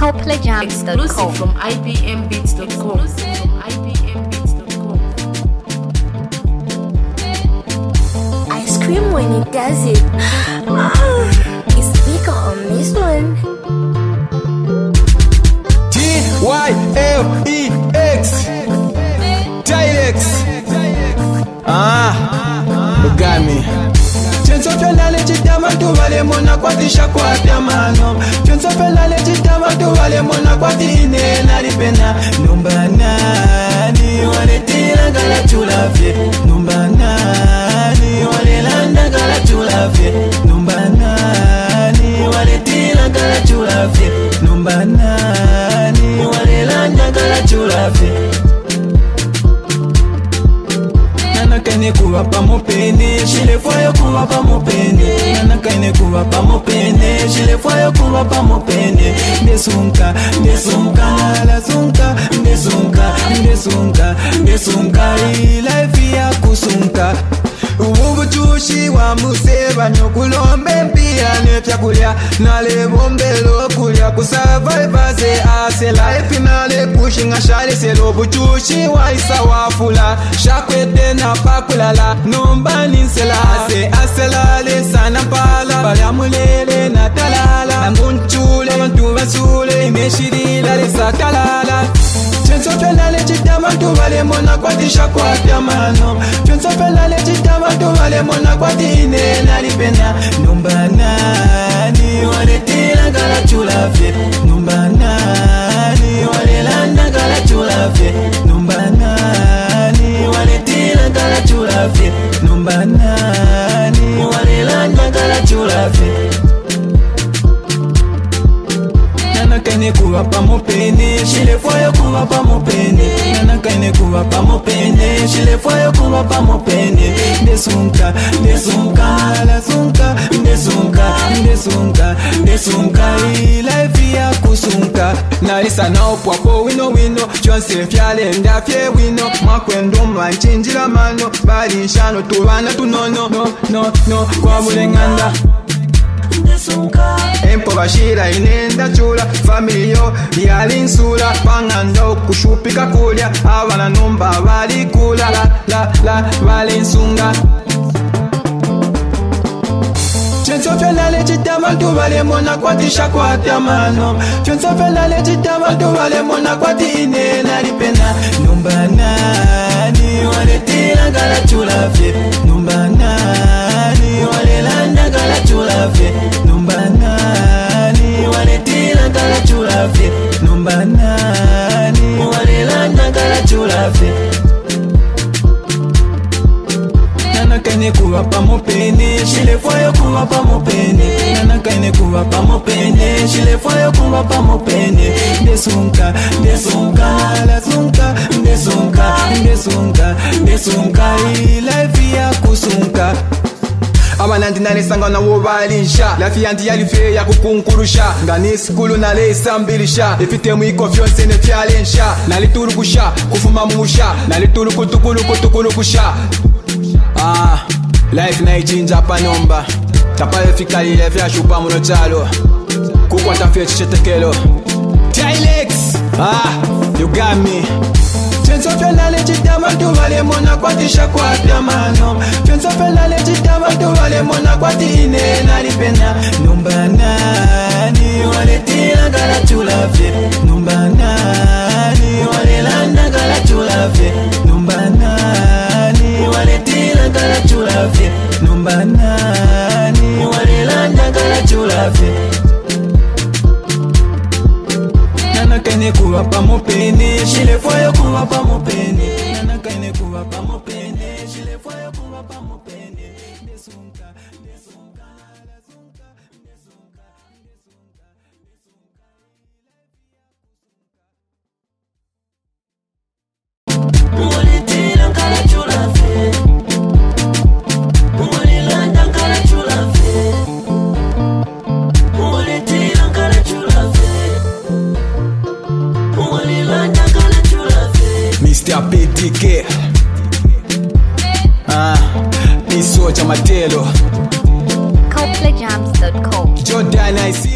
CopleyJams.com. Exclusive from IBMBeats.com. I scream when it does it. It's bigger on this one. T-Y-L-E-X Tylex Bugami Chenso pelale chitama tu vale mona kwa tisha kwa piamano Chenso pelale chitama tu vale mona kwa tine nalipena Numba nani wale tila gala chulafye Numba nani wale landa gala chulafye Numba nani wale tila gala chulafye Numba nani wale landa gala chulafye Nana kaine kuwa pa mopene Shile fwayo kuwa pa mopene Nana kaine kuwa pa mopene Shile fwayo kuwa pa mopene Ndesunka, ndesunka, la sunka Ndesunka, ndesunka, ndesunka Life ya kusunka Ubuchushi wa museba nyokulombe mpia nefyakulya Nale bombelo kulya kusurvive ze ase life nale pushinga shale selo buchushi wa isa wafula Shakwete na pakulala nombani nsela aselale sana pala Balyamulele na talala Nangunchule abantu basule imeshirila lesa talala Chenso pelale chitama tu vale mona kwa tisha kwa piamano Chenso pelale chitama tu vale mona kwa tine nalipena Numba nani wale tila gala chulafye Numba nani wale landa gala chulafye Numba nani wale tila gala chulafye Numba nani wale landa gala chulafye Nana kaine kuwa pa mopene Shile fwayo kuwa pa mopene Nana kaine kuwa pa mopene Shile fwayo kuwa pa mopene Ndesunka, ndesunka, la sunka Ndesunka, ndesunka, ndesunka Life ya kusunka Nalisa na opwapo wino wino Chonse fyale ndafye wino Mwakwendo mwanchinjila mano Bali nshano tuwana tunono No, kwa mulenganda Empo bashira inenda chula Familio yali nsula Panganda okushupika kulya Abana numba bali kula La bali nsunga Chenso pelale chitama tu vale mona kwa tisha kwa tiamano Chenso pelale chitama tu vale mona kwa tine nalipena Numba nani wale tila gala chulafye Numba nani wale landa gala chulafye Numba nani wale tila gala chulafye Numba nani wale landa gala chulafye Nana kaine kuwa pa mopene Shile fwayo kuwa pa mopene Nana kaine kuwa pa mopene Shile fwayo kuwa pa mopene Ndesunka, ndesunka, la sunka Ndesunka, ndesunka, ndesunka Life ya kusunka Abanandi nalesanga na wobalisha Lafi yanti yalife ya kukunkurusha Ngani sikulu nalesa mbilisha Ifite mwiko fyonse nefyalensha Naliturukusha, kufuma musha Nalituru kusha Life na ichinja pa nomba Tapa efika lile fya shupa muno chalo Kukwa tafye chichetekelo Tylex you got me Chenso pelale chitama tu vale mona kwa tisha kwa piamano Chenso pelale chitama tu vale mona kwa tine nalipena Numba nani wale tila gala chulafye Numba nani wale landa gala chulafye Numba nani wale tila gala chulafye Numba nani wale landa gala chulafye Nana kaine kuwa pa mopene Shile fwayo kuwa pa mopene Nana kaine kuwa pa mopene Shile fwayo kuwa pa mopene Ndesunka, ndesunka, la sunka Ndesunka, ndesunka, ndesunka Mwale tila gala chulafye Mwale landa gala chulafye Mwale tila gala chulafye Mr. PDK Isoja Matelo CopleyJams.com. Jordan I see